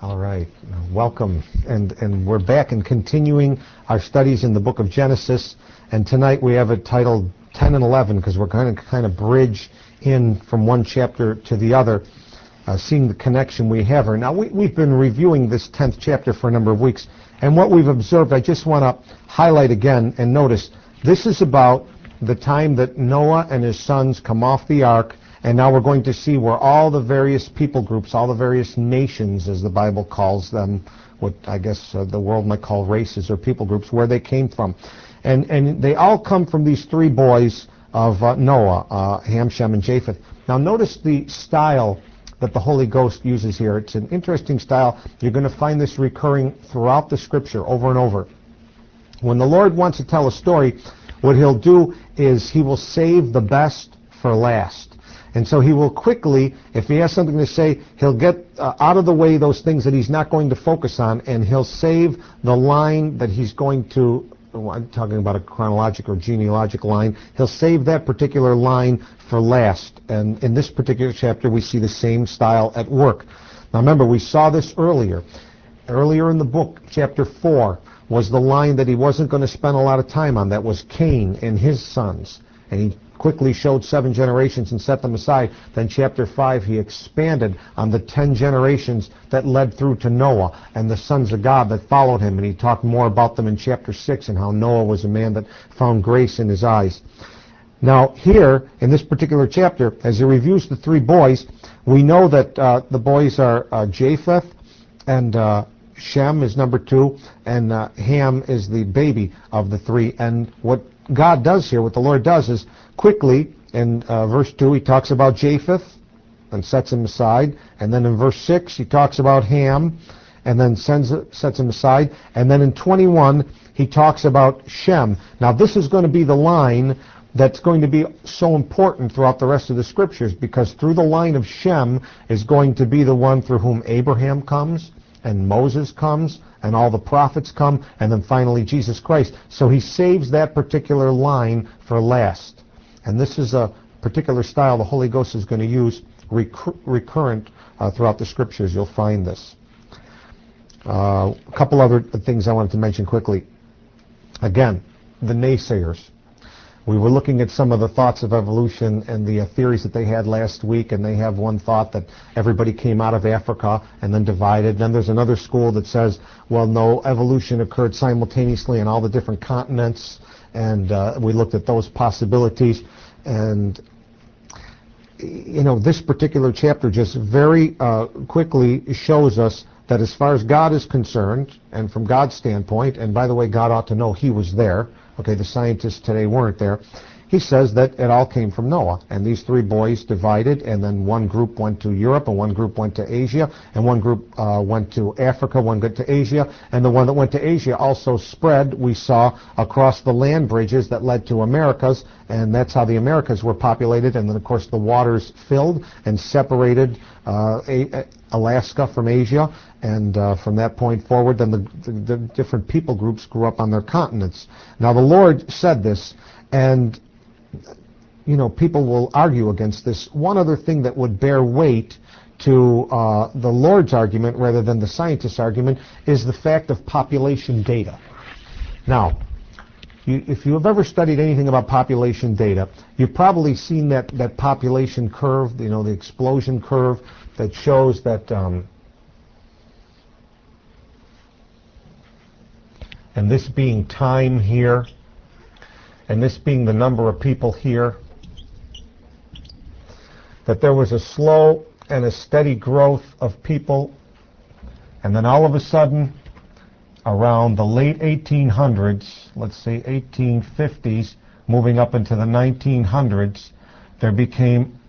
All right, welcome, and we're back and continuing our studies in the book of Genesis, and tonight we have it titled 10 and 11 because we're going to kind of bridge in from one chapter to the other, seeing the connection we have here. Now, we've been reviewing this 10th chapter for a number of weeks, and what we've observed, I just want to highlight again and notice, this is about the time that Noah and his sons come off the ark. And now we're going to see where all the various people groups, all the various nations, as the Bible calls them, what I guess the world might call races or people groups, where they came from. And they all come from these three boys of Noah, Ham, Shem, and Japheth. Now notice the style that the Holy Ghost uses here. It's an interesting style. You're going to find this recurring throughout the Scripture over and over. When the Lord wants to tell a story, what He'll do is He will save the best for last. And so He will quickly, if He has something to say, He'll get out of the way those things that He's not going to focus on, and He'll save the line that He's going to, I'm talking about a chronological or genealogical line, He'll save that particular line for last. And in this particular chapter, we see the same style at work. Now remember, we saw this earlier. Earlier in the book, chapter 4, was the line that He wasn't going to spend a lot of time on. That was Cain and his sons. And He quickly showed 7 generations and set them aside. Then chapter 5, He expanded on the 10 generations that led through to Noah and the sons of God that followed him. And He talked more about them in chapter 6 and how Noah was a man that found grace in his eyes. Now here, in this particular chapter, as He reviews the three boys, we know that the boys are Japheth, and Shem is number 2, and Ham is the baby of the 3. And what God does here, what the Lord does is, quickly, in verse 2, He talks about Japheth and sets him aside. And then in verse 6, He talks about Ham and then sets him aside. And then in 21, He talks about Shem. Now, this is going to be the line that's going to be so important throughout the rest of the Scriptures, because through the line of Shem is going to be the one through whom Abraham comes, and Moses comes, and all the prophets come, and then finally Jesus Christ. So He saves that particular line for last. And this is a particular style the Holy Ghost is going to use recurrent throughout the Scriptures. You'll find this. A couple other things I wanted to mention quickly. Again, the naysayers. We were looking at some of the thoughts of evolution and the theories that they had last week, and they have one thought that everybody came out of Africa and then divided. Then there's another school that says, well, no, evolution occurred simultaneously in all the different continents, and we looked at those possibilities. And, you know, this particular chapter just very quickly shows us that as far as God is concerned, and from God's standpoint, and by the way, God ought to know He was there. Okay, the scientists today weren't there. He says that it all came from Noah, and these three boys divided, and then one group went to Europe, and one group went to Asia, and one group went to Africa, one went to Asia, and the one that went to Asia also spread, we saw, across the land bridges that led to Americas, and that's how the Americas were populated. And then, of course, the waters filled and separated Alaska from Asia, and from that point forward, then the different people groups grew up on their continents. Now, the Lord said this, and you know, people will argue against this. One other thing that would bear weight to the Lord's argument rather than the scientist's argument is the fact of population data. Now, if you have ever studied anything about population data, you've probably seen that population curve, you know, the explosion curve that shows that, and this being time here, and this being the number of people here, that there was a slow and a steady growth of people, and then all of a sudden, around the late 1800s, let's say 1850s, moving up into the 1900s, there became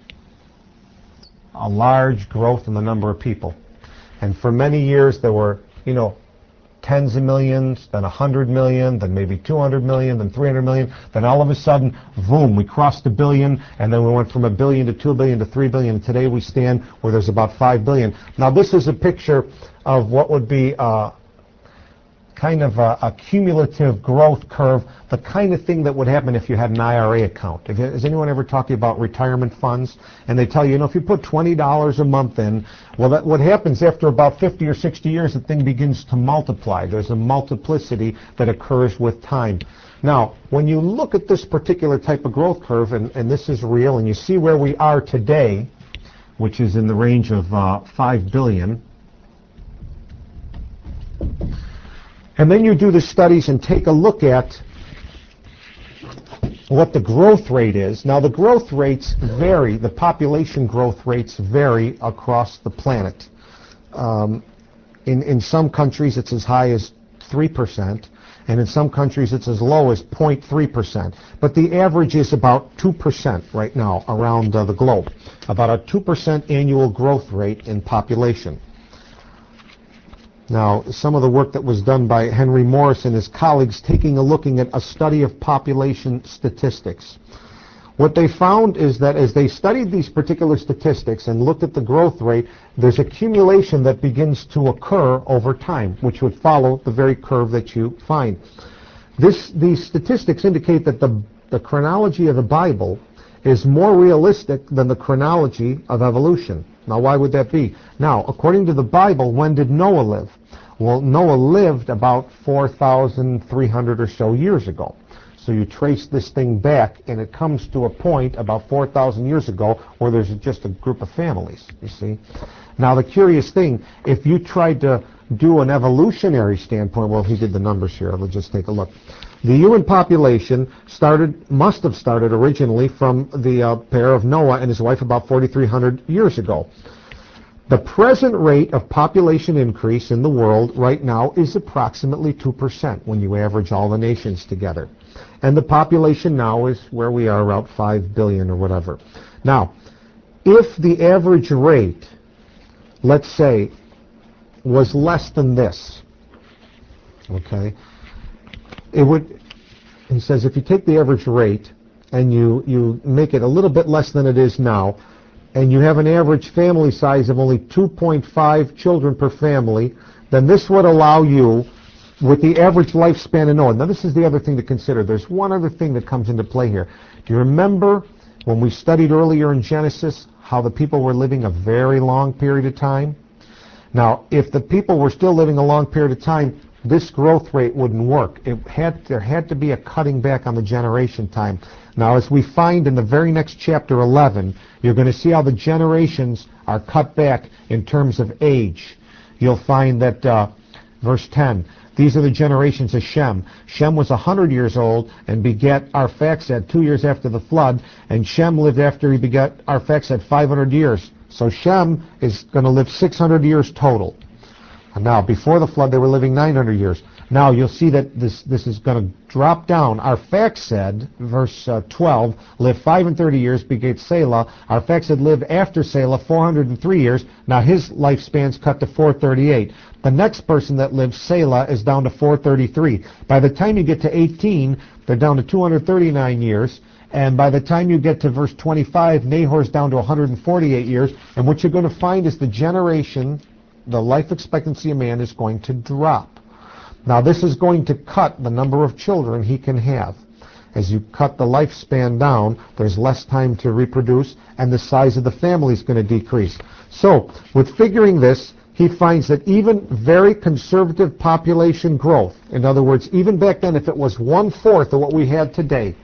a large growth in the number of people. And for many years there were, you know, tens of millions, then 100 million, then maybe 200 million, then 300 million. Then all of a sudden, boom, we crossed 1 billion, and then we went from 1 billion to 2 billion to 3 billion. And today we stand where there's about 5 billion. Now this is a picture of what would be kind of a cumulative growth curve, the kind of thing that would happen if you had an IRA account. Has anyone ever talked to you about retirement funds? And they tell you, if you put $20 a month in, well, what happens after about 50 or 60 years, the thing begins to multiply. There's a multiplicity that occurs with time. Now, when you look at this particular type of growth curve, and this is real, and you see where we are today, which is in the range of 5 billion, and then you do the studies and take a look at what the growth rate is. Now, the growth rates vary. The population growth rates vary across the planet. In some countries, it's as high as 3%, and in some countries, it's as low as 0.3%. But the average is about 2% right now around the globe, about a 2% annual growth rate in population. Now, some of the work that was done by Henry Morris and his colleagues looking at a study of population statistics. What they found is that as they studied these particular statistics and looked at the growth rate, there's accumulation that begins to occur over time, which would follow the very curve that you find. These statistics indicate that the chronology of the Bible is more realistic than the chronology of evolution. Now, why would that be? Now, according to the Bible, when did Noah live? Well, Noah lived about 4,300 or so years ago. So you trace this thing back, and it comes to a point about 4,000 years ago where there's just a group of families, you see. Now, the curious thing, if you tried to do an evolutionary standpoint, well, he did the numbers here. Let's just take a look. The human population must have started originally from the pair of Noah and his wife about 4,300 years ago. The present rate of population increase in the world right now is approximately 2% when you average all the nations together. And the population now is where we are, around 5 billion or whatever. Now, if the average rate, let's say, was less than this, okay, he says if you take the average rate and you make it a little bit less than it is now, and you have an average family size of only 2.5 children per family, then this would allow you, with the average lifespan of Noah. Now, this is the other thing to consider. There's one other thing that comes into play here. Do you remember when we studied earlier in Genesis how the people were living a very long period of time? Now, if the people were still living a long period of time, this growth rate wouldn't work. There had to be a cutting back on the generation time. Now, as we find in the very next chapter 11, you're going to see how the generations are cut back in terms of age. You'll find that, verse 10, these are the generations of Shem. Shem was 100 years old and begat Arphaxad 2 years after the flood, and Shem lived after he begat Arphaxad 500 years. So Shem is going to live 600 years total. Now, before the flood, they were living 900 years. Now, you'll see that this is going to drop down. Arphaxad, verse 12, lived 530 years, begat Selah. Arphaxad lived after Selah 403 years. Now, his lifespan's cut to 438. The next person that lived, Selah, is down to 433. By the time you get to 18, they're down to 239 years. And by the time you get to verse 25, Nahor's down to 148 years. And what you're going to find is the life expectancy of man is going to drop. Now, this is going to cut the number of children he can have. As you cut the lifespan down, there's less time to reproduce, and the size of the family is going to decrease. So, with figuring this, he finds that even very conservative population growth, in other words, even back then, if it was 1/4 of what we had today,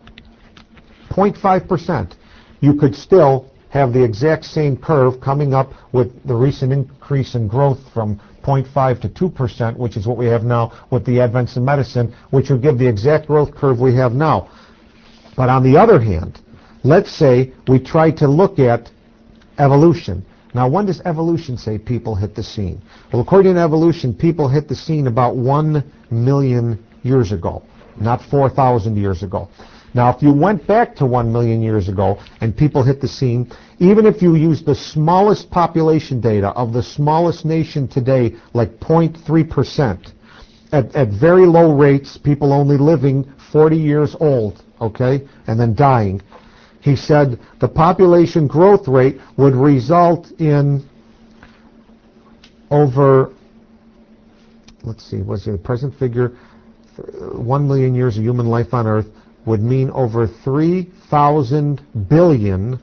0.5%, you could still have the exact same curve coming up with the recent increase in growth from 0.5 to 2%, which is what we have now with the advance of medicine, which would give the exact growth curve we have now. But on the other hand, let's say we try to look at evolution. Now, when does evolution say people hit the scene? Well, according to evolution, people hit the scene about 1 million years ago, not 4,000 years ago. Now, if you went back to 1 million years ago and people hit the scene, even if you use the smallest population data of the smallest nation today, like 0.3%, at very low rates, people only living 40 years old, okay, and then dying, he said the population growth rate would result in over let's see, what's the present figure? 1 million years of human life on Earth would mean over 3,000 billion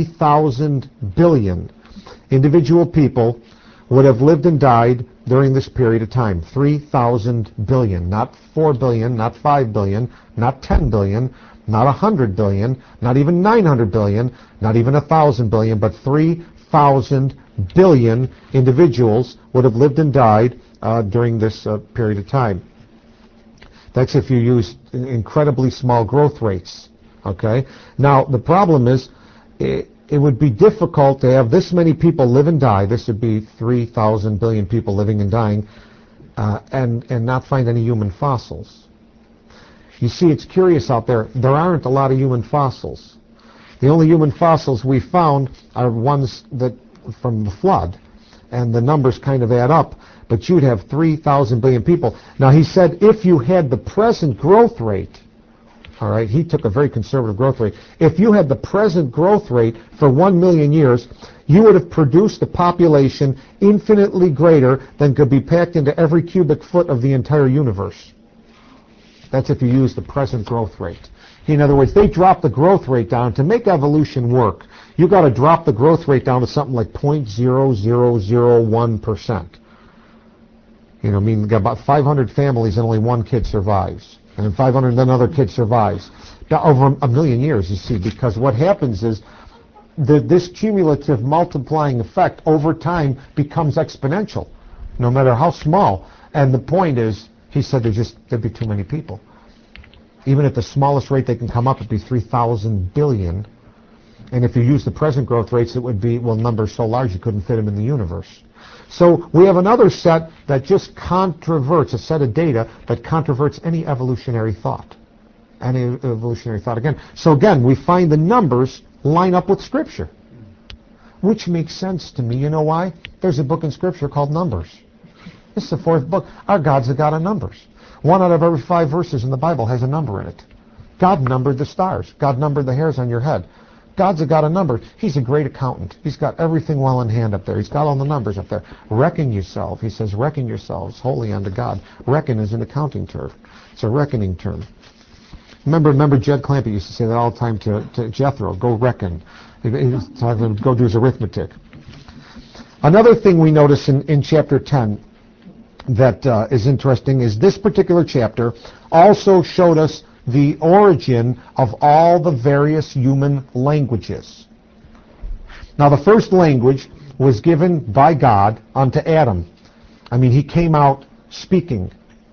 individual people would have lived and died during this period of time. 3,000 billion, not 4 billion, not 5 billion, not 10 billion, not 100 billion, not even 900 billion, not even 1,000 billion, but 3,000 billion individuals would have lived and died during this period of time. That's if you use incredibly small growth rates. Okay. Now the problem is, it would be difficult to have this many people live and die. This would be 3,000 billion people living and dying, and not find any human fossils. You see, it's curious out there. There aren't a lot of human fossils. The only human fossils we found are ones that from the flood, and the numbers kind of add up. But you'd have 3,000 billion people. Now, he said if you had the present growth rate, all right, he took a very conservative growth rate. If you had the present growth rate for 1 million years, you would have produced a population infinitely greater than could be packed into every cubic foot of the entire universe. That's if you use the present growth rate. In other words, they dropped the growth rate down. To make evolution work, you've got to drop the growth rate down to something like 0.0001%. I mean, got about 500 families and only one kid survives. And then 500, then another kid survives. Now, over a million years, you see, because what happens is this cumulative multiplying effect over time becomes exponential, no matter how small. And the point is, he said there'd be too many people. Even at the smallest rate they can come up, it'd be 3,000 billion. And if you use the present growth rates, it would be, well, numbers so large you couldn't fit them in the universe. So we have another set that just controverts, a set of data that controverts any evolutionary thought. Any evolutionary thought again. So again, we find the numbers line up with Scripture, which makes sense to me. You know why? There's a book in Scripture called Numbers. This is the fourth book. Our God's a God of numbers. 1 out of every 5 verses in the Bible has a number in it. God numbered the stars. God numbered the hairs on your head. God's a God of numbers. He's a great accountant. He's got everything well in hand up there. He's got all the numbers up there. Reckon yourself. He says, reckon yourselves holy unto God. Reckon is an accounting term. It's a reckoning term. Remember Jed Clampett used to say that all the time to Jethro, go reckon. He was talking about go do his arithmetic. Another thing we notice in chapter 10 that is interesting is this particular chapter also showed us the origin of all the various human languages. Now, the first language was given by God unto Adam. I mean, he came out speaking.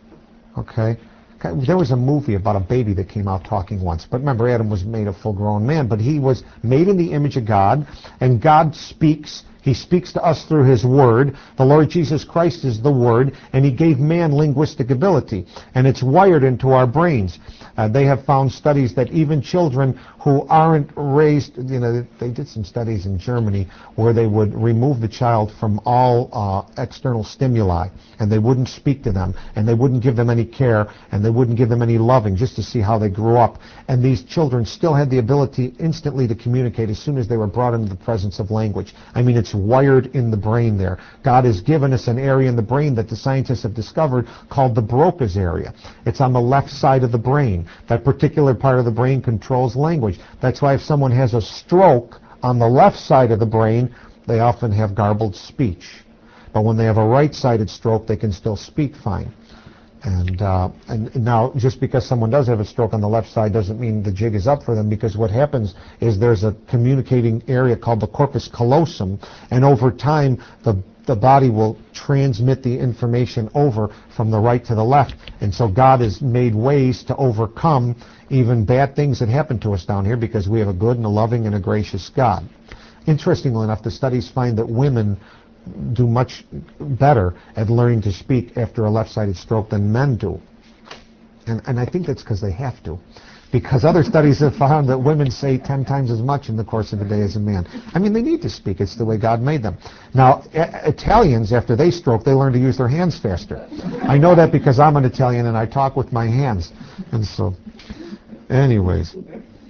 Okay? There was a movie about a baby that came out talking once. But remember, Adam was made a full-grown man. But he was made in the image of God, and God speaks. He speaks to us through His Word. The Lord Jesus Christ is the Word, and He gave man linguistic ability, and it's wired into our brains. They have found studies that even children who aren't raised, they did some studies in Germany where they would remove the child from all external stimuli, and they wouldn't speak to them, and they wouldn't give them any care, and they wouldn't give them any loving, just to see how they grew up. And these children still had the ability instantly to communicate as soon as they were brought into the presence of language. I mean, it's wired in the brain there. God has given us an area in the brain that the scientists have discovered called the Broca's area. It's on the left side of the brain. That particular part of the brain controls language. That's why if someone has a stroke on the left side of the brain, they often have garbled speech. But when they have a right-sided stroke, they can still speak fine. And now, just because someone does have a stroke on the left side doesn't mean the jig is up for them, because what happens is there's a communicating area called the corpus callosum, and over time the body will transmit the information over from the right to the left. And so God has made ways to overcome even bad things that happen to us down here, because we have a good and a loving and a gracious God. Interestingly enough, the studies find that women do much better at learning to speak after a left-sided stroke than men do. And I think that's because they have to. Because other studies have found that women say 10 times as much in the course of a day as a man. I mean, they need to speak. It's the way God made them. Now, Italians, after they stroke, they learn to use their hands faster. I know that because I'm an Italian and I talk with my hands. And so, anyways.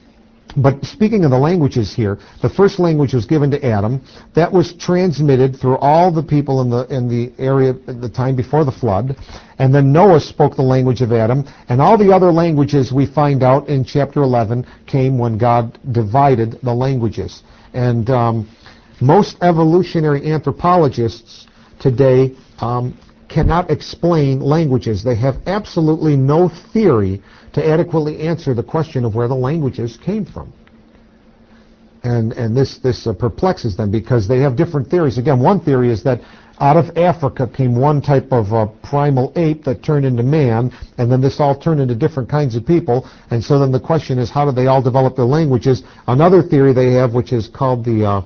But speaking of the languages here, the first language was given to Adam. That was transmitted through all the people in the area at the time before the flood. And then Noah spoke the language of Adam. And all the other languages we find out in chapter 11 came when God divided the languages. And most evolutionary anthropologists today cannot explain languages. They have absolutely no theory to adequately answer the question of where the languages came from. And this perplexes them because they have different theories. Again, one theory is that out of Africa came one type of primal ape that turned into man, and then this all turned into different kinds of people. And so then the question is, how did they all develop their languages? Another theory they have, which is called the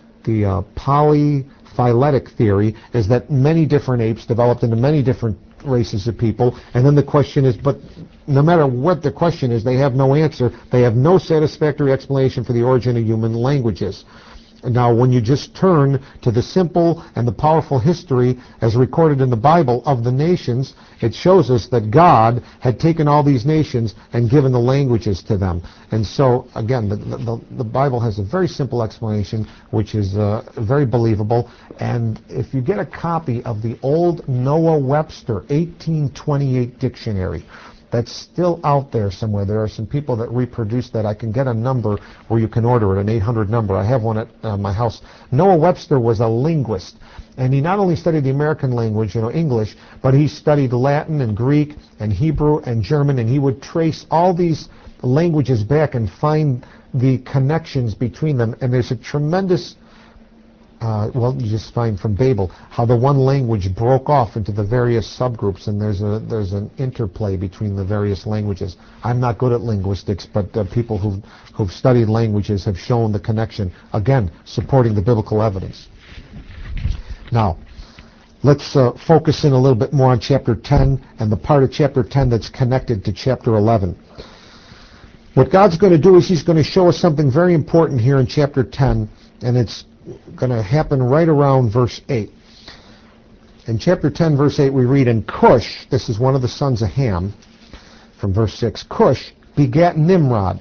polyphyletic theory, is that many different apes developed into many different races of people. And then the question is, but no matter what the question is, they have no answer. They have no satisfactory explanation for the origin of human languages. Now, when you just turn to the simple and the powerful history as recorded in the Bible of the nations, it shows us that God had taken all these nations and given the languages to them. And so, again, the Bible has a very simple explanation, which is very believable. And if you get a copy of the old Noah Webster 1828 dictionary, that's still out there somewhere. There are some people that reproduce that. I can get a number where you can order it, an 800 number. I have one at my house. Noah Webster was a linguist, and he not only studied the American language, English, but he studied Latin and Greek and Hebrew and German, and he would trace all these languages back and find the connections between them. And there's a tremendous you just find from Babel how the one language broke off into the various subgroups, and there's an interplay between the various languages. I'm not good at linguistics, but people who've studied languages have shown the connection, again, supporting the biblical evidence. Now, let's focus in a little bit more on chapter 10 and the part of chapter 10 that's connected to chapter 11. What God's going to do is he's going to show us something very important here in chapter 10, and it's going to happen right around verse 8. In chapter 10, verse 8, we read, "And Cush," this is one of the sons of Ham, from verse 6, "Cush begat Nimrod.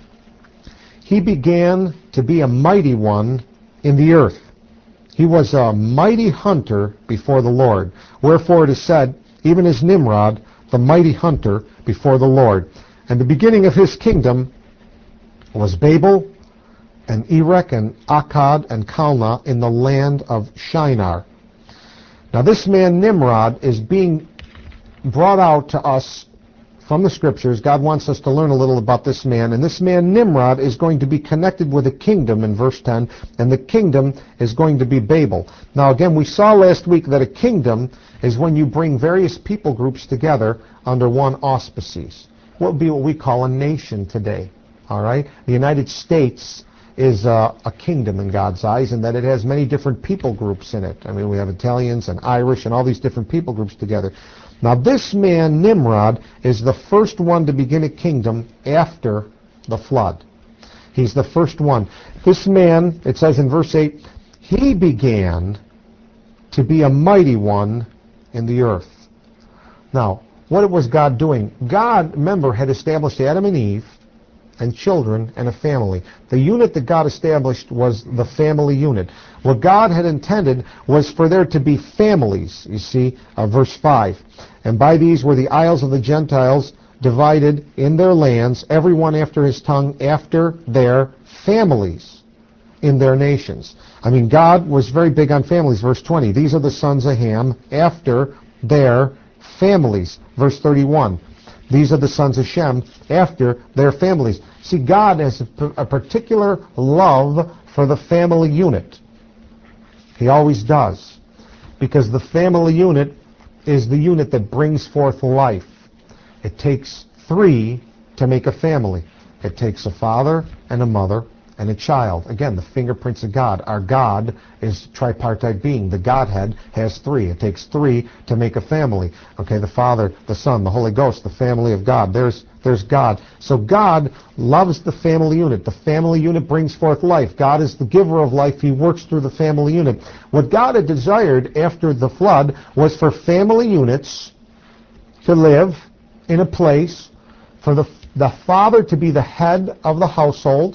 He began to be a mighty one in the earth. He was a mighty hunter before the Lord. Wherefore it is said, even as Nimrod, the mighty hunter before the Lord. And the beginning of his kingdom was Babel, and Erech, and Akkad, and Calneh in the land of Shinar." Now this man Nimrod is being brought out to us from the Scriptures. God wants us to learn a little about this man. And this man Nimrod is going to be connected with a kingdom in verse 10, and the kingdom is going to be Babel. Now again, we saw last week that a kingdom is when you bring various people groups together under one auspices. What would be what we call a nation today. All right? The United States is a kingdom in God's eyes, in that it has many different people groups in it. I mean, we have Italians and Irish and all these different people groups together. Now, this man, Nimrod, is the first one to begin a kingdom after the flood. He's the first one. This man, it says in verse 8, he began to be a mighty one in the earth. Now, what was God doing? God, remember, had established Adam and Eve and children and a family. The unit that God established was the family unit. What God had intended was for there to be families, you see, verse 5. "And by these were the isles of the Gentiles divided in their lands, everyone after his tongue, after their families in their nations." I mean, God was very big on families. Verse 20, "These are the sons of Ham after their families." Verse 31, "These are the sons of Shem after their families." See, God has a particular love for the family unit. He always does. Because the family unit is the unit that brings forth life. It takes three to make a family. It takes a father and a mother and a child. Again, the fingerprints of God. Our God is tripartite being. The Godhead has three. It takes three to make a family. Okay, the Father, the Son, the Holy Ghost, the family of God. There's God. So God loves the family unit. The family unit brings forth life. God is the giver of life. He works through the family unit. What God had desired after the flood was for family units to live in a place, for the father to be the head of the household,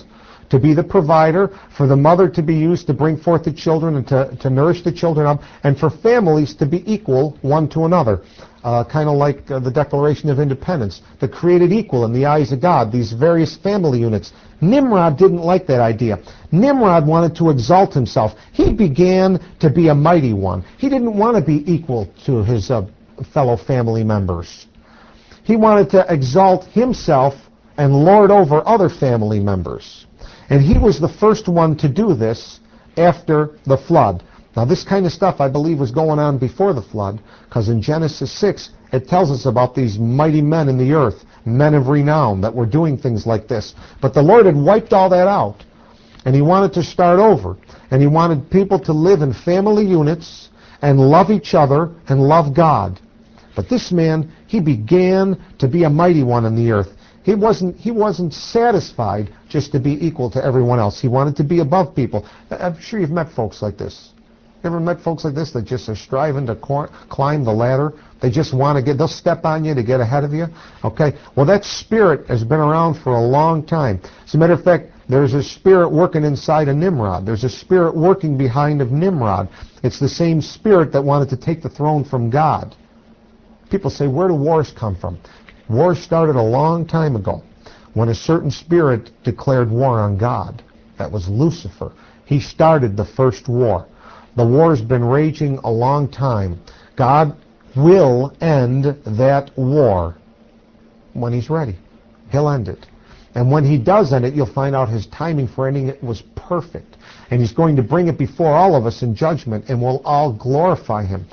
to be the provider, for the mother to be used to bring forth the children and to nourish the children up, and for families to be equal one to another. Kind of like the Declaration of Independence, the created equal in the eyes of God, these various family units. Nimrod didn't like that idea. Nimrod wanted to exalt himself. He began to be a mighty one. He didn't want to be equal to his fellow family members. He wanted to exalt himself and lord over other family members. And he was the first one to do this after the flood. Now, this kind of stuff, I believe, was going on before the flood, because in Genesis 6, it tells us about these mighty men in the earth, men of renown, that were doing things like this. But the Lord had wiped all that out, and he wanted to start over. And he wanted people to live in family units and love each other and love God. But this man, he began to be a mighty one in the earth. He wasn't satisfied just to be equal to everyone else. He wanted to be above people. I'm sure you've met folks like this. You ever met folks like this that just are striving to climb the ladder? They just want to they'll step on you to get ahead of you. Okay? Well, that spirit has been around for a long time. As a matter of fact, there's a spirit working inside of Nimrod. There's a spirit working behind of Nimrod. It's the same spirit that wanted to take the throne from God. People say, where do wars come from? Wars started a long time ago when a certain spirit declared war on God. That was Lucifer. He started the first war. The war's been raging a long time. God will end that war when he's ready. He'll end it. And when he does end it, you'll find out his timing for ending it was perfect. And he's going to bring it before all of us in judgment, and we'll all glorify him.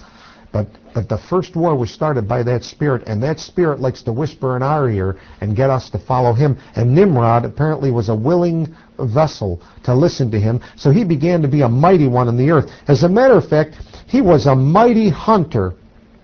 But the first war was started by that spirit, and that spirit likes to whisper in our ear and get us to follow him. And Nimrod apparently was a willing vessel to listen to him, so he began to be a mighty one in the earth. As a matter of fact, he was a mighty hunter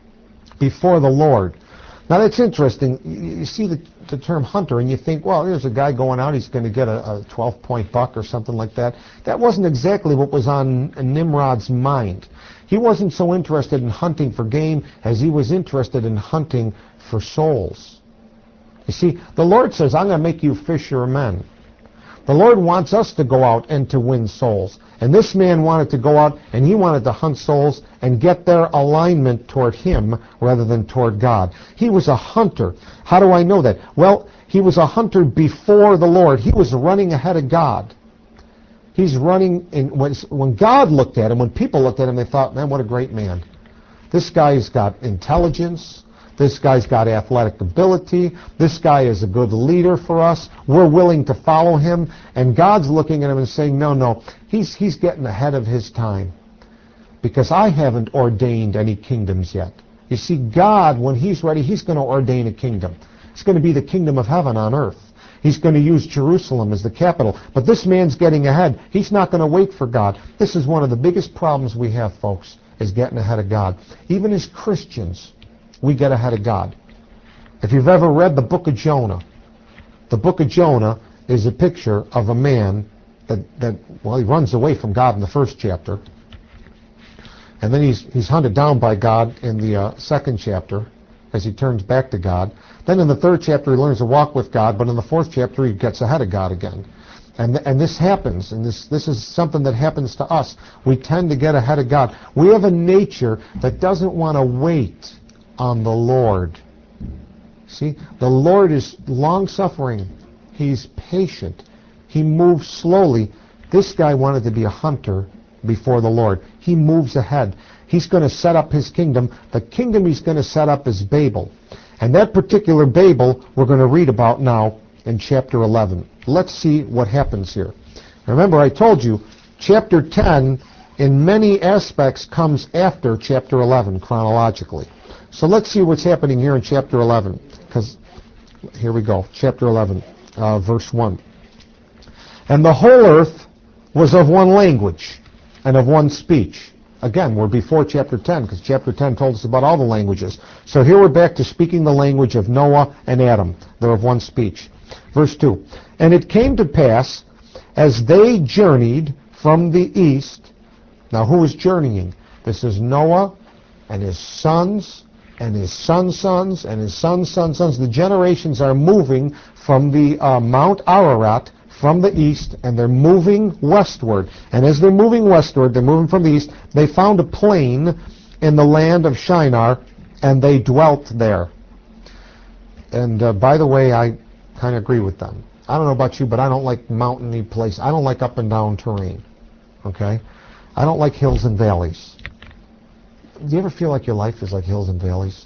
before the Lord. Now that's interesting. You see the term hunter and you think, well, there's a guy going out, he's going to get a 12-point buck or something like that. That wasn't exactly what was on Nimrod's mind. He wasn't so interested in hunting for game as he was interested in hunting for souls. You see, the Lord says, I'm going to make you fishermen. The Lord wants us to go out and to win souls. And this man wanted to go out and he wanted to hunt souls and get their alignment toward him rather than toward God. He was a hunter. How do I know that? Well, he was a hunter before the Lord. He was running ahead of God. He's running, when God looked at him, when people looked at him, they thought, man, what a great man. This guy's got intelligence. This guy's got athletic ability. This guy is a good leader for us. We're willing to follow him. And God's looking at him and saying, no, he's getting ahead of his time. Because I haven't ordained any kingdoms yet. You see, God, when he's ready, he's going to ordain a kingdom. It's going to be the kingdom of heaven on earth. He's going to use Jerusalem as the capital. But this man's getting ahead. He's not going to wait for God. This is one of the biggest problems we have, folks, is getting ahead of God. Even as Christians, we get ahead of God. If you've ever read the book of Jonah, the book of Jonah is a picture of a man that he runs away from God in the first chapter. And then he's hunted down by God in the second chapter as he turns back to God. Then in the third chapter he learns to walk with God, but in the fourth chapter he gets ahead of God again. And this happens, and this is something that happens to us. We tend to get ahead of God. We have a nature that doesn't want to wait on the Lord. See, the Lord is long-suffering. He's patient. He moves slowly. This guy wanted to be a hunter before the Lord. He moves ahead. He's going to set up his kingdom. The kingdom he's going to set up is Babel. And that particular Babel we're going to read about now in chapter 11. Let's see what happens here. Remember, I told you, chapter 10 in many aspects comes after chapter 11 chronologically. So let's see what's happening here in chapter 11. Because here we go, chapter 11, verse 1. And the whole earth was of one language and of one speech. Again, we're before chapter 10, because chapter 10 told us about all the languages. So here we're back to speaking the language of Noah and Adam. They're of one speech. Verse 2. And it came to pass, as they journeyed from the east. Now, who is journeying? This is Noah and his sons and his sons' sons and his sons' sons' sons. The generations are moving from the Mount Ararat from the east, and they're moving westward. And as they're moving westward, they're moving from the east, they found a plain in the land of Shinar, and they dwelt there. And by the way, I kind of agree with them. I don't know about you, but I don't like mountainy places. I don't like up and down terrain. Okay? I don't like hills and valleys. Do you ever feel like your life is like hills and valleys?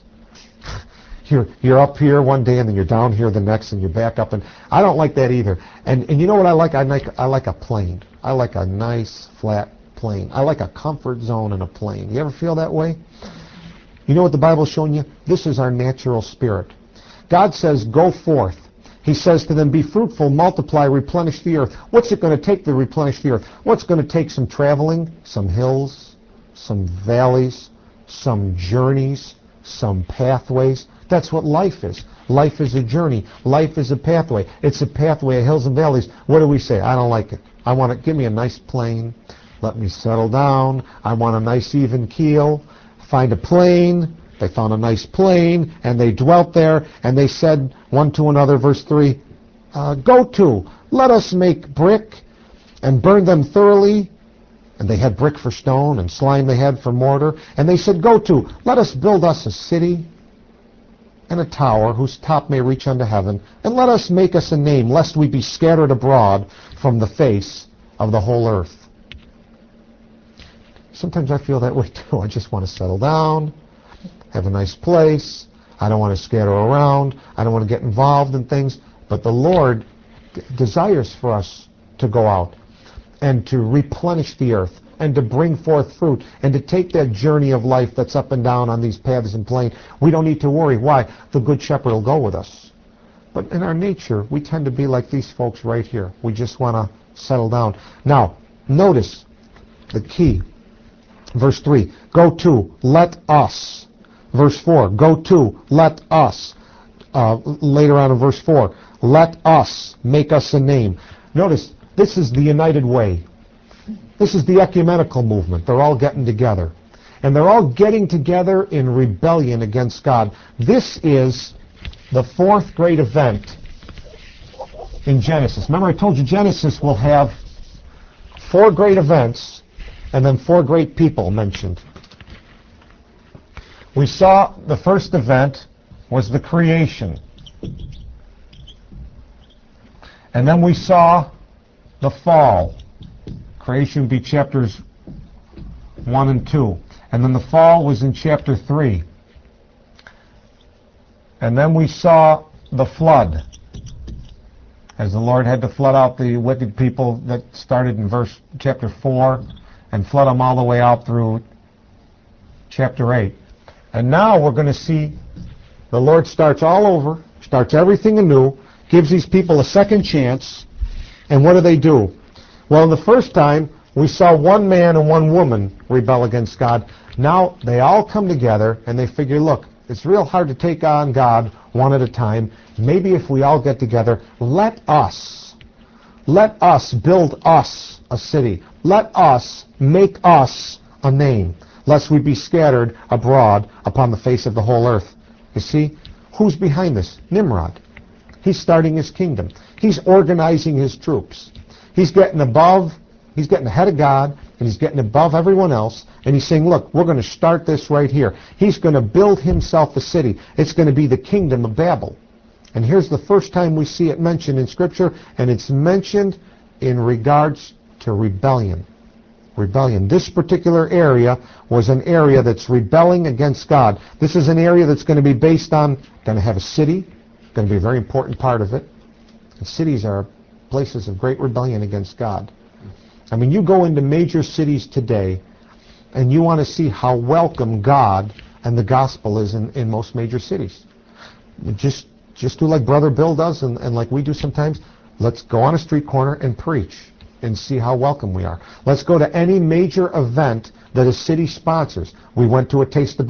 You're up here one day and then you're down here the next and you're back up, and I don't like that either. And you know what I like? I like a plain. I like a nice flat plain. I like a comfort zone in a plain. You ever feel that way? You know what the Bible's showing you? This is our natural spirit. God says, go forth. He says to them, be fruitful, multiply, replenish the earth. What's it going to take to replenish the earth? What's going to take? Some traveling, some hills, some valleys, some journeys, some pathways. That's what life is. Life is a journey. Life is a pathway. It's a pathway of hills and valleys. What do we say? I don't like it. I want to give me a nice plain. Let me settle down. I want a nice even keel. Find a plain. They found a nice plain, and they dwelt there, and they said one to another, verse 3, go to, let us make brick and burn them thoroughly. And they had brick for stone, and slime they had for mortar. And they said, go to, let us build us a city and a tower whose top may reach unto heaven, and let us make us a name, lest we be scattered abroad from the face of the whole earth. Sometimes I feel that way too. I just want to settle down, have a nice place. I don't want to scatter around. I don't want to get involved in things. But the Lord desires for us to go out and to replenish the earth and to bring forth fruit and to take that journey of life that's up and down on these paths and plain. We don't need to worry. Why? The Good Shepherd will go with us. But in our nature, we tend to be like these folks right here. We just want to settle down. Now, notice the key. Verse 3, go to, let us. Verse 4, go to, let us. Later on in verse 4, let us make us a name. Notice, this is the united way. This is the ecumenical movement. They're all getting together. And they're all getting together in rebellion against God. This is the fourth great event in Genesis. Remember, I told you Genesis will have 4 great events and then 4 great people mentioned. We saw the first event was the creation. And then we saw the fall. Creation would be chapters 1 and 2. And then the fall was in chapter 3. And then we saw the flood, as the Lord had to flood out the wicked people that started in chapter 4 and flood them all the way out through chapter 8. And now we're going to see the Lord starts all over, starts everything anew, gives these people a second chance. And what do? Well, the first time, we saw one man and one woman rebel against God. Now they all come together and they figure, look, it's real hard to take on God one at a time. Maybe if we all get together, let us build us a city. Let us make us a name, lest we be scattered abroad upon the face of the whole earth. You see, who's behind this? Nimrod. He's starting his kingdom. He's organizing his troops. He's getting ahead of God, and he's getting above everyone else, and he's saying, look, we're going to start this right here. He's going to build himself a city. It's going to be the kingdom of Babel. And here's the first time we see it mentioned in Scripture, and it's mentioned in regards to rebellion. Rebellion. This particular area was an area that's rebelling against God. This is an area that's going to be based on, going to have a city, going to be a very important part of it. And cities are places of great rebellion against God. I mean, you go into major cities today, and you want to see how welcome God and the gospel is in most major cities. Just do like Brother Bill does and like we do sometimes. Let's go on a street corner and preach and see how welcome we are. Let's go to any major event that a city sponsors. We went to a Taste of Buffalo.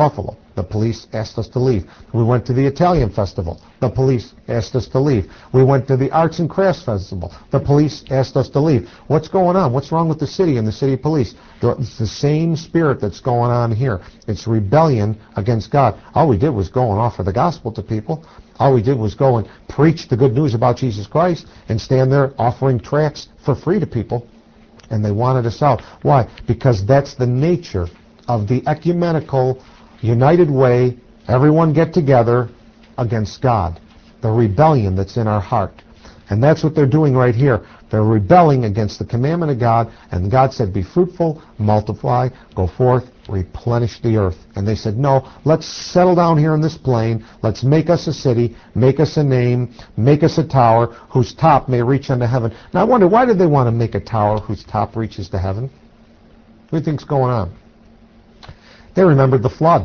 The police asked us to leave. We went to the Italian festival. The police asked us to leave. We went to the Arts and Crafts Festival. The police asked us to leave. What's going on? What's wrong with the city and the city police? It's the same spirit that's going on here. It's rebellion against God. All we did was go and offer the gospel to people. All we did was go and preach the good news about Jesus Christ and stand there offering tracts for free to people. And they wanted us out. Why? Because that's the nature of the ecumenical, united way, everyone get together against God. The rebellion that's in our heart. And that's what they're doing right here. They're rebelling against the commandment of God, and God said, be fruitful, multiply, go forth, replenish the earth. And they said, no, let's settle down here in this plain, let's make us a city, make us a name, make us a tower whose top may reach unto heaven. Now I wonder, why did they want to make a tower whose top reaches to heaven? What do you think's going on? They remembered the flood.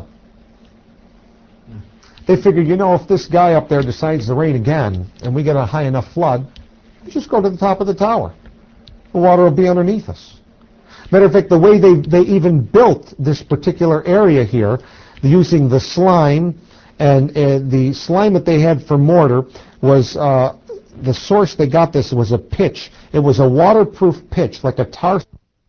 They figured, if this guy up there decides to rain again and we get a high enough flood, we just go to the top of the tower. The water will be underneath us. Matter of fact, the way they even built this particular area here, using the slime, and the slime that they had for mortar was, the source they got this was a pitch. It was a waterproof pitch, like a tar.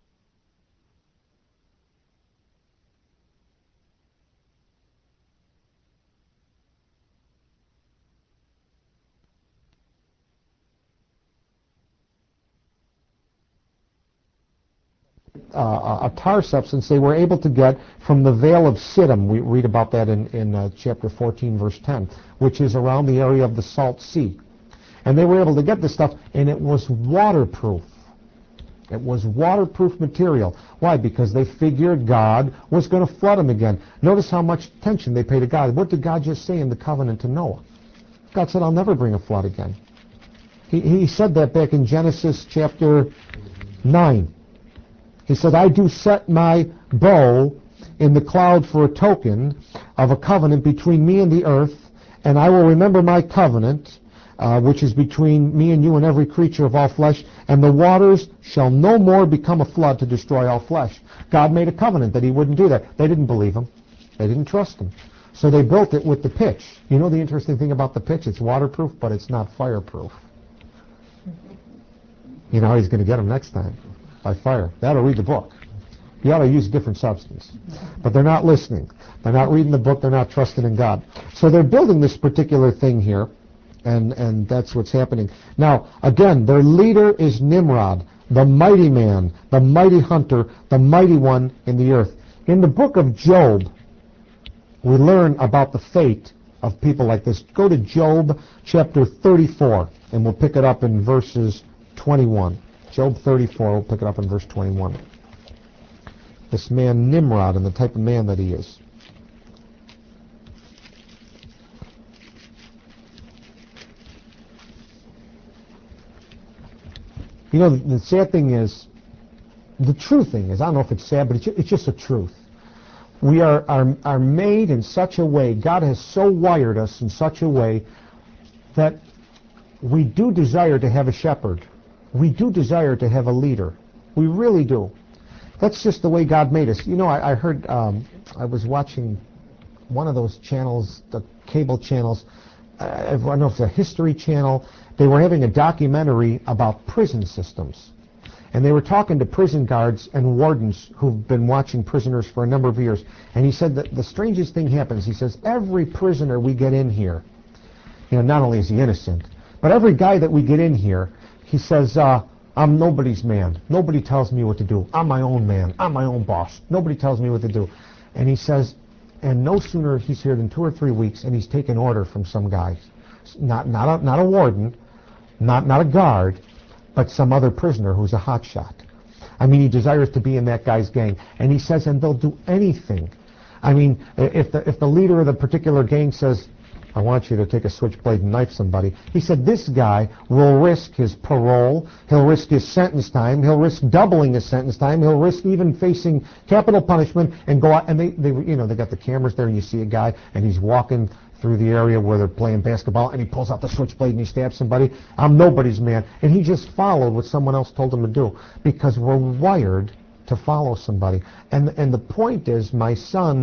A tar substance they were able to get from the Vale of Siddim. We read about that in chapter 14, verse 10, which is around the area of the Salt Sea. And they were able to get this stuff, and it was waterproof. It was waterproof material. Why? Because they figured God was going to flood them again. Notice how much attention they pay to God. What did God just say in the covenant to Noah? God said, I'll never bring a flood again. He said that back in Genesis chapter 9. He said, I do set my bow in the cloud for a token of a covenant between me and the earth, and I will remember my covenant, which is between me and you and every creature of all flesh, and the waters shall no more become a flood to destroy all flesh. God made a covenant that he wouldn't do that. They didn't believe him. They didn't trust him. So they built it with the pitch. You know the interesting thing about the pitch? It's waterproof, but it's not fireproof. You know how he's going to get them next time? By fire. They ought to read the book. You ought to use a different substance. But they're not listening. They're not reading the book. They're not trusting in God. So they're building this particular thing here, and that's what's happening. Now, again, their leader is Nimrod, the mighty man, the mighty hunter, the mighty one in the earth. In the book of Job, we learn about the fate of people like this. Go to Job chapter 34, and we'll pick it up in verses 21. Job 34, we'll pick it up in verse 21. This man Nimrod and the type of man that he is. You know, the sad thing is, the true thing is, I don't know if it's sad, but it's just the truth. We are made in such a way, God has so wired us in such a way that we do desire to have a shepherd. We do desire to have a leader. We really do. That's just the way God made us. You know, I heard, I was watching one of those channels, the cable channels, I don't know if it's a History Channel. They were having a documentary about prison systems. And they were talking to prison guards and wardens who've been watching prisoners for a number of years. And he said that the strangest thing happens. He says, every prisoner we get in here, not only is he innocent, but every guy that we get in here, he says, I'm nobody's man. Nobody tells me what to do. I'm my own man. I'm my own boss. Nobody tells me what to do. And he says, and no sooner he's here than 2 or 3 weeks, and he's taken order from some guy. Not a warden, not a guard, but some other prisoner who's a hotshot. I mean, he desires to be in that guy's gang. And he says, and they'll do anything. I mean, if the leader of the particular gang says, I want you to take a switchblade and knife somebody. He said this guy will risk his parole, he'll risk his sentence time, he'll risk doubling his sentence time, he'll risk even facing capital punishment and go out. And they got the cameras there, and you see a guy and he's walking through the area where they're playing basketball, and he pulls out the switchblade and he stabs somebody. I'm nobody's man. And he just followed what someone else told him to do, because we're wired to follow somebody. And the point is, my son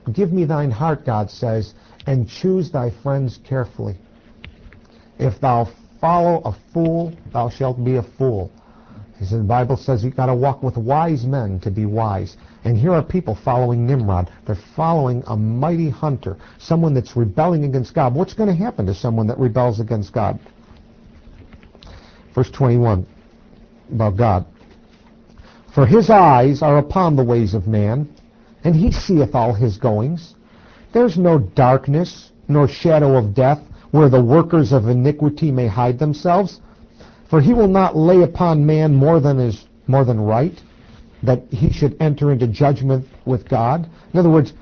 Give me thine heart, God says, and choose thy friends carefully. If thou follow a fool, thou shalt be a fool. He said, the Bible says you've got to walk with wise men to be wise. And here are people following Nimrod. They're following a mighty hunter, someone that's rebelling against God. What's going to happen to someone that rebels against God? Verse 21, about God. For his eyes are upon the ways of man, and he seeth all his goings. There's no darkness, nor shadow of death, where the workers of iniquity may hide themselves. For he will not lay upon man more than right, that he should enter into judgment with God. In other words,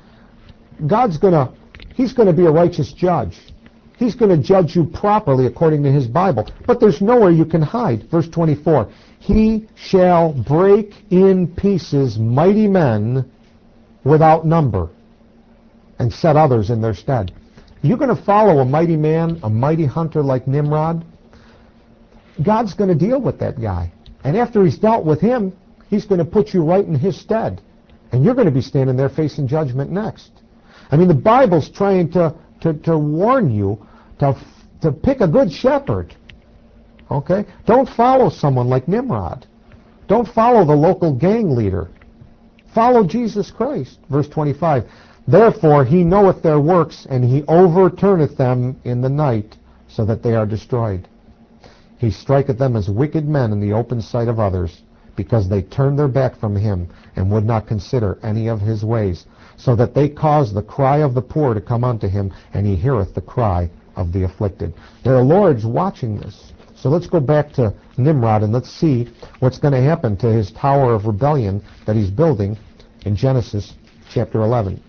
he's going to be a righteous judge. He's going to judge you properly according to his Bible. But there's nowhere you can hide. Verse 24, he shall break in pieces mighty men without number, and set others in their stead. You're going to follow a mighty man, a mighty hunter like Nimrod. God's going to deal with that guy. And after he's dealt with him, he's going to put you right in his stead. And you're going to be standing there facing judgment next. I mean, the Bible's trying to warn you to pick a good shepherd. Okay? Don't follow someone like Nimrod. Don't follow the local gang leader. Follow Jesus Christ. Verse 25, therefore he knoweth their works, and he overturneth them in the night, so that they are destroyed. He striketh them as wicked men in the open sight of others, because they turned their back from him, and would not consider any of his ways, so that they cause the cry of the poor to come unto him, and he heareth the cry of the afflicted. The Lord's watching this. So let's go back to Nimrod, and let's see what's going to happen to his tower of rebellion that he's building in Genesis chapter 11.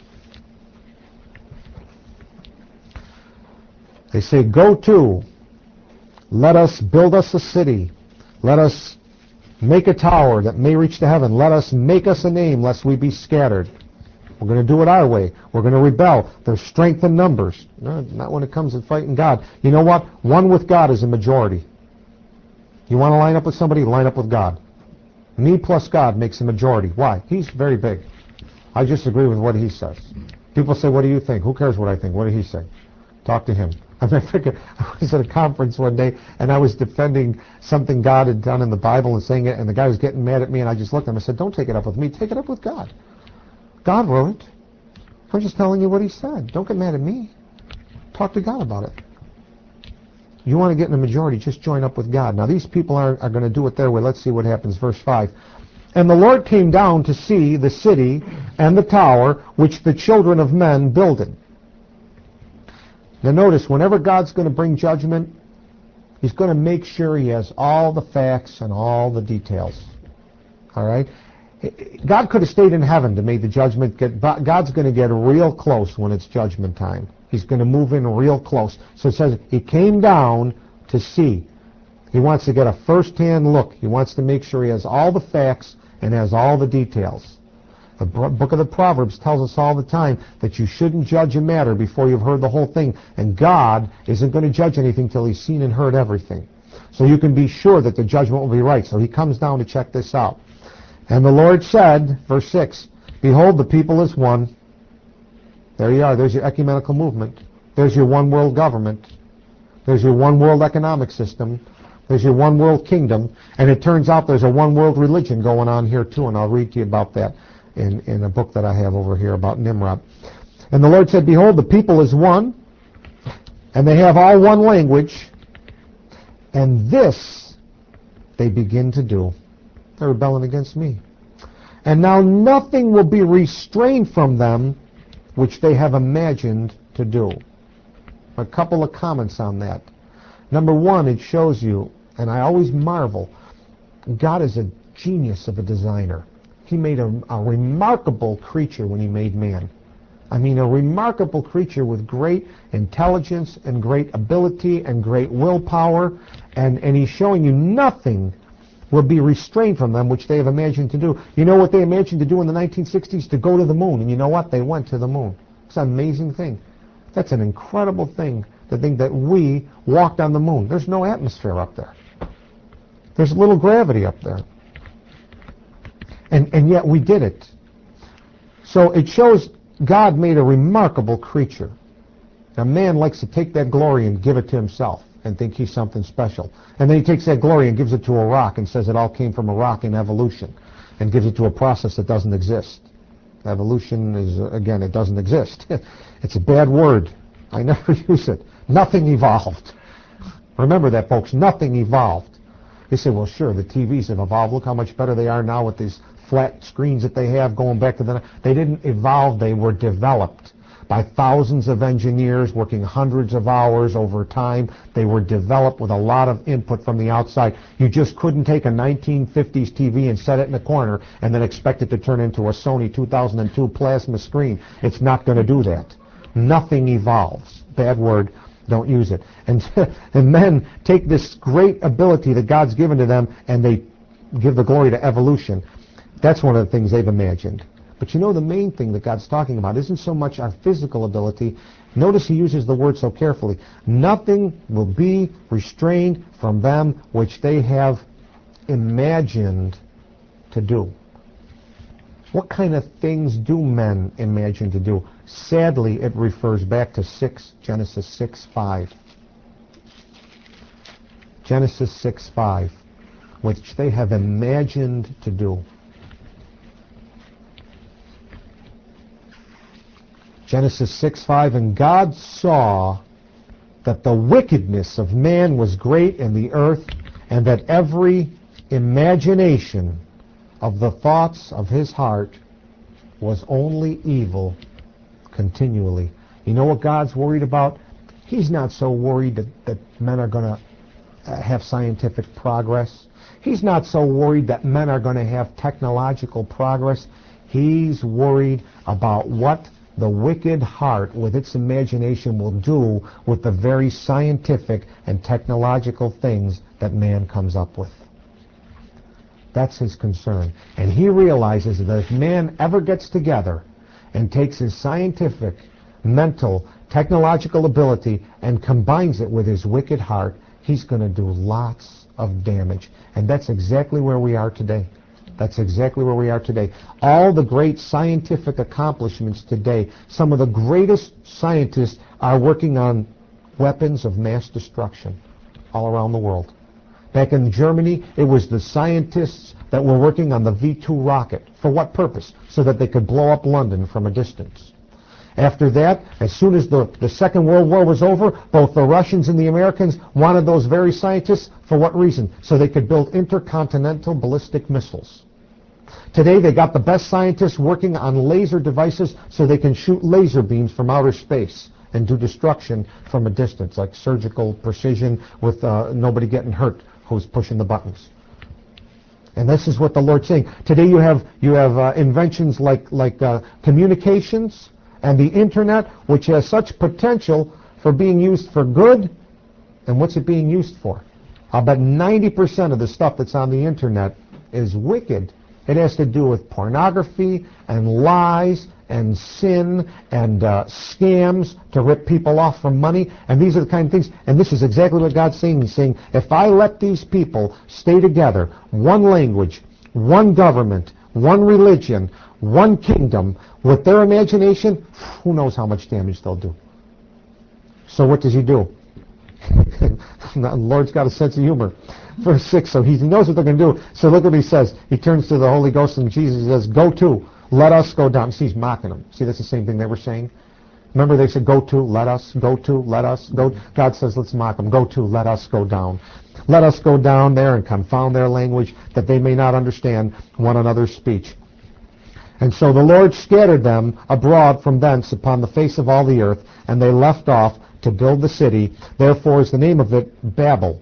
They say, go to, let us build us a city. Let us make a tower that may reach to heaven. Let us make us a name, lest we be scattered. We're going to do it our way. We're going to rebel. There's strength in numbers. No, not when it comes to fighting God. You know what? One with God is a majority. You want to line up with somebody? Line up with God. Me plus God makes a majority. Why? He's very big. I just agree with what he says. People say, what do you think? Who cares what I think? What did he say? Talk to him. I was at a conference one day, and I was defending something God had done in the Bible and saying it, and the guy was getting mad at me, and I just looked at him and said, don't take it up with me. Take it up with God. God wrote it. I'm just telling you what he said. Don't get mad at me. Talk to God about it. You want to get in a majority, just join up with God. Now, these people are going to do it their way. Let's see what happens. Verse 5. And the Lord came down to see the city and the tower which the children of men builded. Now notice, whenever God's going to bring judgment, he's going to make sure he has all the facts and all the details. All right? God could have stayed in heaven to make the judgment. God's going to get real close when it's judgment time. He's going to move in real close. So it says he came down to see. He wants to get a first-hand look. He wants to make sure he has all the facts and has all the details. The book of the Proverbs tells us all the time that you shouldn't judge a matter before you've heard the whole thing. And God isn't going to judge anything till he's seen and heard everything. So you can be sure that the judgment will be right. So he comes down to check this out. And the Lord said, verse 6, behold, the people is one. There you are. There's your ecumenical movement. There's your one world government. There's your one world economic system. There's your one world kingdom. And it turns out there's a one world religion going on here too. And I'll read to you about that in a book that I have over here about Nimrod. And the Lord said, behold, the people is one, and they have all one language, and this they begin to do. They're rebelling against me. And now nothing will be restrained from them which they have imagined to do. A couple of comments on that. Number one, it shows you, and I always marvel, God is a genius of a designer. He made a remarkable creature when he made man. I mean, a remarkable creature with great intelligence and great ability and great willpower, and he's showing you nothing will be restrained from them which they have imagined to do. You know what they imagined to do in the 1960s? To go to the moon. And you know what? They went to the moon. It's an amazing thing. That's an incredible thing, to think that we walked on the moon. There's no atmosphere up there. There's a little gravity up there. And yet we did it. So it shows God made a remarkable creature. Now, man likes to take that glory and give it to himself and think he's something special. And then he takes that glory and gives it to a rock and says it all came from a rock in evolution and gives it to a process that doesn't exist. Evolution is, again, it doesn't exist. It's a bad word. I never use it. Nothing evolved. Remember that, folks. Nothing evolved. You say, well, sure, the TVs have evolved. Look how much better they are now with these flat screens that they have going back to the... They didn't evolve. They were developed by thousands of engineers working hundreds of hours over time. They were developed with a lot of input from the outside. You just couldn't take a 1950s TV and set it in a corner and then expect it to turn into a Sony 2002 plasma screen. It's not going to do that. Nothing evolves. Bad word. Don't use it. And men take this great ability that God's given to them and they give the glory to evolution. That's one of the things they've imagined. But you know, the main thing that God's talking about isn't so much our physical ability. Notice he uses the word so carefully. Nothing will be restrained from them which they have imagined to do. What kind of things do men imagine to do? Sadly, it refers back to Genesis 6:5. Genesis 6:5, which they have imagined to do. Genesis 6:5, and God saw that the wickedness of man was great in the earth, and that every imagination of the thoughts of his heart was only evil continually. You know what God's worried about? He's not so worried that men are going to have scientific progress. He's not so worried that men are going to have technological progress. He's worried about what the wicked heart with its imagination will do with the very scientific and technological things that man comes up with. That's his concern. And he realizes that if man ever gets together and takes his scientific, mental, technological ability and combines it with his wicked heart, he's going to do lots of damage. And that's exactly where we are today. That's exactly where we are today. All the great scientific accomplishments today, some of the greatest scientists are working on weapons of mass destruction all around the world. Back in Germany, it was the scientists that were working on the V2 rocket. For what purpose? So that they could blow up London from a distance. After that, as soon as the Second World War was over, both the Russians and the Americans wanted those very scientists. For what reason? So they could build intercontinental ballistic missiles. Today, they got the best scientists working on laser devices so they can shoot laser beams from outer space and do destruction from a distance, like surgical precision with nobody getting hurt who's pushing the buttons. And this is what the Lord's saying. Today you have inventions like communications and the internet, which has such potential for being used for good. And what's it being used for? I'll bet 90% of the stuff that's on the internet is wicked. It has to do with pornography and lies and sin and scams to rip people off for money. And these are the kind of things, and this is exactly what God's saying. He's saying, if I let these people stay together, one language, one government, one religion, one kingdom, with their imagination, who knows how much damage they'll do. So what does he do? The Lord's got a sense of humor. Verse 6, so he knows what they're going to do. So look what he says. He turns to the Holy Ghost and Jesus says, go to, let us go down. See, he's mocking them. See, that's the same thing they were saying. Remember they said, go to, let us, go to, let us, go. God says, let's mock them. Go to, let us go down. Let us go down there and confound their language, that they may not understand one another's speech. And so the Lord scattered them abroad from thence upon the face of all the earth, and they left off to build the city. Therefore is the name of it Babel,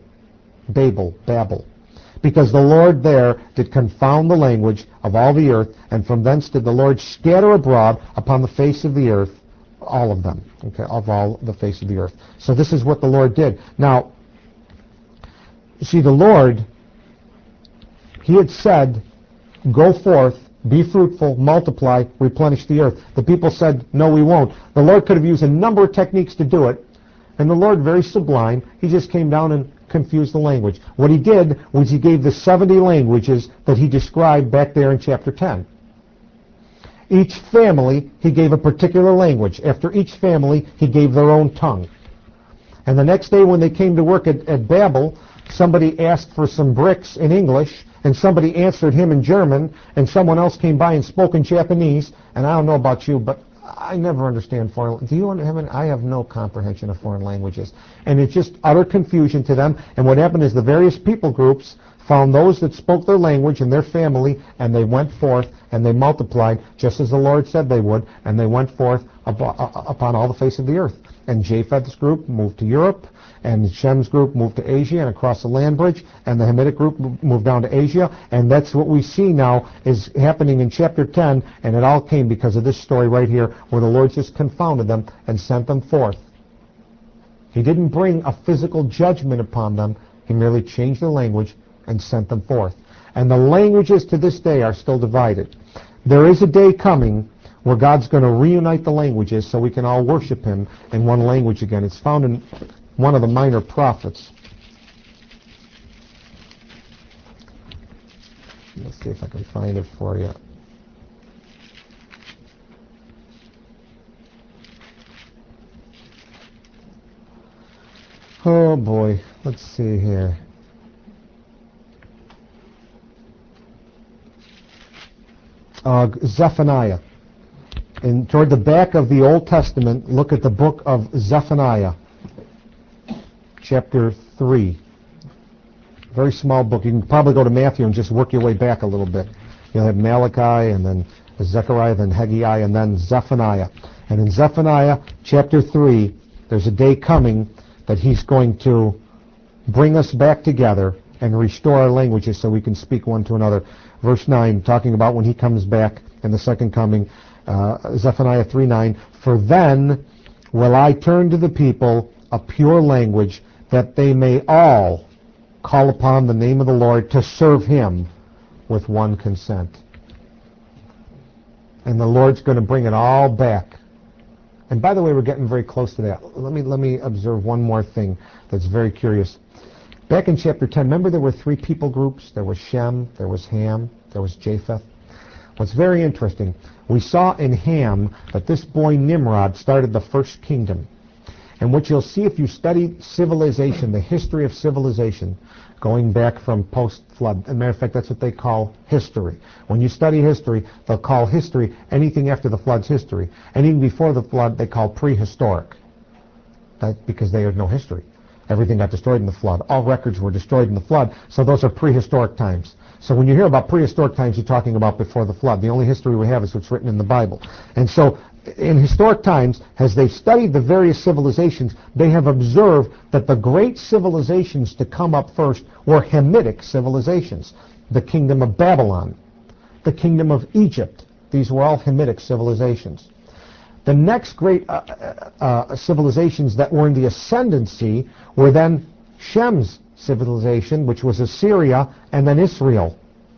because the Lord there did confound the language of all the earth, and from thence did the Lord scatter abroad upon the face of the earth, all of them, okay, of all the face of the earth. So this is what the Lord did. Now, you see, the Lord, he had said, go forth, be fruitful, multiply, replenish the earth. The people said, no, we won't. The Lord could have used a number of techniques to do it, and the Lord, very sublime, he just came down and confused the language. What he did was he gave the 70 languages that he described back there in chapter 10. Each family, he gave a particular language. After each family, he gave their own tongue. And the next day when they came to work at Babel, somebody asked for some bricks in English, and somebody answered him in German, and someone else came by and spoke in Japanese. And I don't know about you, but I never understand foreign. Do you have any? I have no comprehension of foreign languages, and it's just utter confusion to them. And what happened is the various people groups found those that spoke their language in their family, and they went forth and they multiplied just as the Lord said they would, and they went forth upon all the face of the earth. And Japheth's group moved to Europe, and Shem's group moved to Asia and across the land bridge, and the Hamitic group moved down to Asia, and that's what we see now is happening in chapter 10, and it all came because of this story right here, where the Lord just confounded them and sent them forth. He didn't bring a physical judgment upon them, he merely changed the language and sent them forth. And the languages to this day are still divided. There is a day coming where God's going to reunite the languages so we can all worship him in one language again. It's found in one of the minor prophets. Let's see if I can find it for you. Oh boy, let's see here. Zephaniah. And toward the back of the Old Testament, look at the book of Zephaniah, chapter 3. Very small book. You can probably go to Matthew and just work your way back a little bit. You'll have Malachi, and then Zechariah, then Haggai, and then Zephaniah. And in Zephaniah, chapter 3, there's a day coming that he's going to bring us back together and restore our languages so we can speak one to another. Verse 9, talking about when he comes back in the second coming, Zephaniah 3:9, for then will I turn to the people a pure language, that they may all call upon the name of the Lord to serve him with one consent. And the Lord's going to bring it all back. And by the way, we're getting very close to that. Let me observe one more thing that's very curious. Back in chapter 10, remember there were three people groups? There was Shem, there was Ham, there was Japheth. What's very interesting, we saw in Ham that this boy Nimrod started the first kingdom. And what you'll see if you study civilization, the history of civilization, going back from post-flood. As a matter of fact, that's what they call history. When you study history, they'll call history anything after the flood's history. Anything before the flood, they call prehistoric. That's because they had no history. Everything got destroyed in the flood. All records were destroyed in the flood, so those are prehistoric times. So when you hear about prehistoric times, you're talking about before the flood. The only history we have is what's written in the Bible. And so in historic times, as they studied the various civilizations, they have observed that the great civilizations to come up first were Hamitic civilizations. The kingdom of Babylon, the kingdom of Egypt. These were all Hamitic civilizations. The next great civilizations that were in the ascendancy were then Shem's civilization, which was Assyria, and then Israel.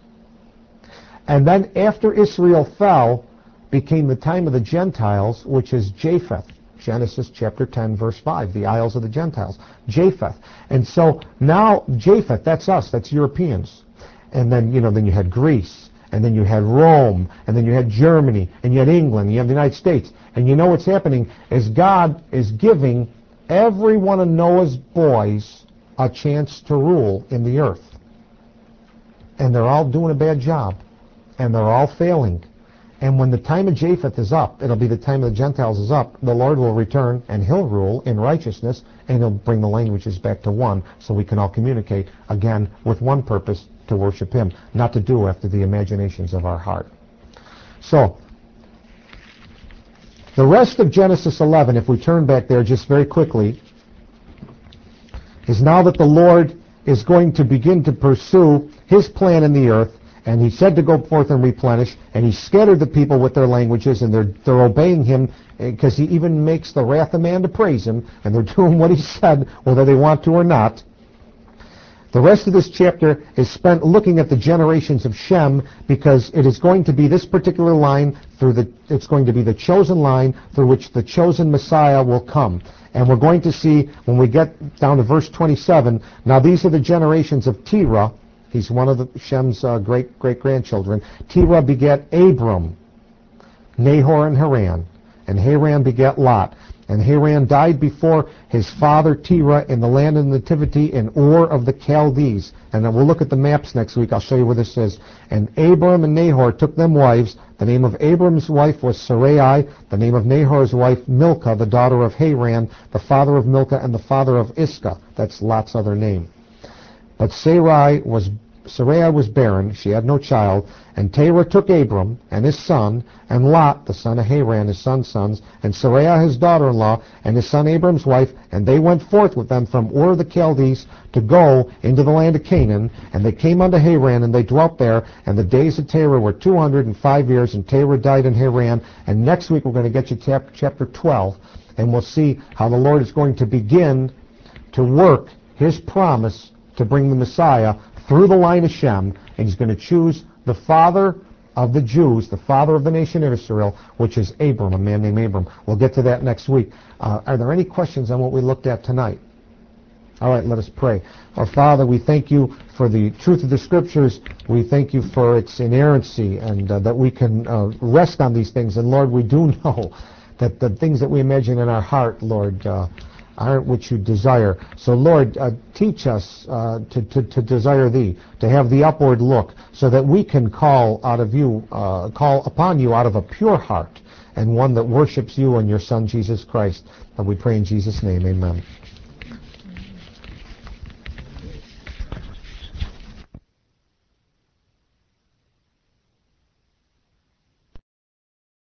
And then after Israel fell, became the time of the Gentiles, which is Japheth. Genesis chapter 10, verse 5, the Isles of the Gentiles. Japheth. And so now Japheth, that's us, that's Europeans. And then, then you had Greece, and then you had Rome, and then you had Germany, and you had England, and you have the United States. And you know what's happening is God is giving every one of Noah's boys a chance to rule in the earth. And they're all doing a bad job. And they're all failing. And when the time of Japheth is up, it'll be the time of the Gentiles is up, the Lord will return and he'll rule in righteousness, and he'll bring the languages back to one so we can all communicate again with one purpose, to worship him, not to do after the imaginations of our heart. So, the rest of Genesis 11, if we turn back there just very quickly, is now that the Lord is going to begin to pursue his plan in the earth, and he said to go forth and replenish, and he scattered the people with their languages, and they're obeying him, because he even makes the wrath of man to praise him, and they're doing what he said, whether they want to or not. The rest of this chapter is spent looking at the generations of Shem, because it is going to be this particular line it's going to be the chosen line through which the chosen Messiah will come. And we're going to see when we get down to verse 27, now these are the generations of Terah. He's one of Shem's great-grandchildren. Terah begat Abram. Nahor and Haran. And Haran begat Lot. And Haran died before his father Terah in the land of nativity in Ur of the Chaldees. And then we'll look at the maps next week. I'll show you where this is. And Abram and Nahor took them wives. The name of Abram's wife was Sarai. The name of Nahor's wife, Milcah, the daughter of Haran, the father of Milcah and the father of Iscah. That's Lot's other name. But Sarai was barren, she had no child, and Terah took Abram and his son, and Lot, the son of Haran, his son's sons, and Sarai his daughter-in-law, and his son Abram's wife, and they went forth with them from Ur of the Chaldees to go into the land of Canaan, and they came unto Haran, and they dwelt there, and the days of Terah were 205 years, and Terah died in Haran. And next week we're going to get you chapter 12, and we'll see how the Lord is going to begin to work his promise to bring the Messiah through the line of Shem, and he's going to choose the father of the Jews, the father of the nation of Israel, which is Abram, a man named Abram. We'll get to that next week. Are there any questions on what we looked at tonight? All right, let us pray. Our Father, we thank you for the truth of the Scriptures. We thank you for its inerrancy, and that we can rest on these things. And Lord, we do know that the things that we imagine in our heart, Lord, aren't what you desire. So Lord, teach us to desire thee, to have the upward look, so that we can call upon you out of a pure heart, and one that worships you and your Son Jesus Christ. And we pray in Jesus' name, amen.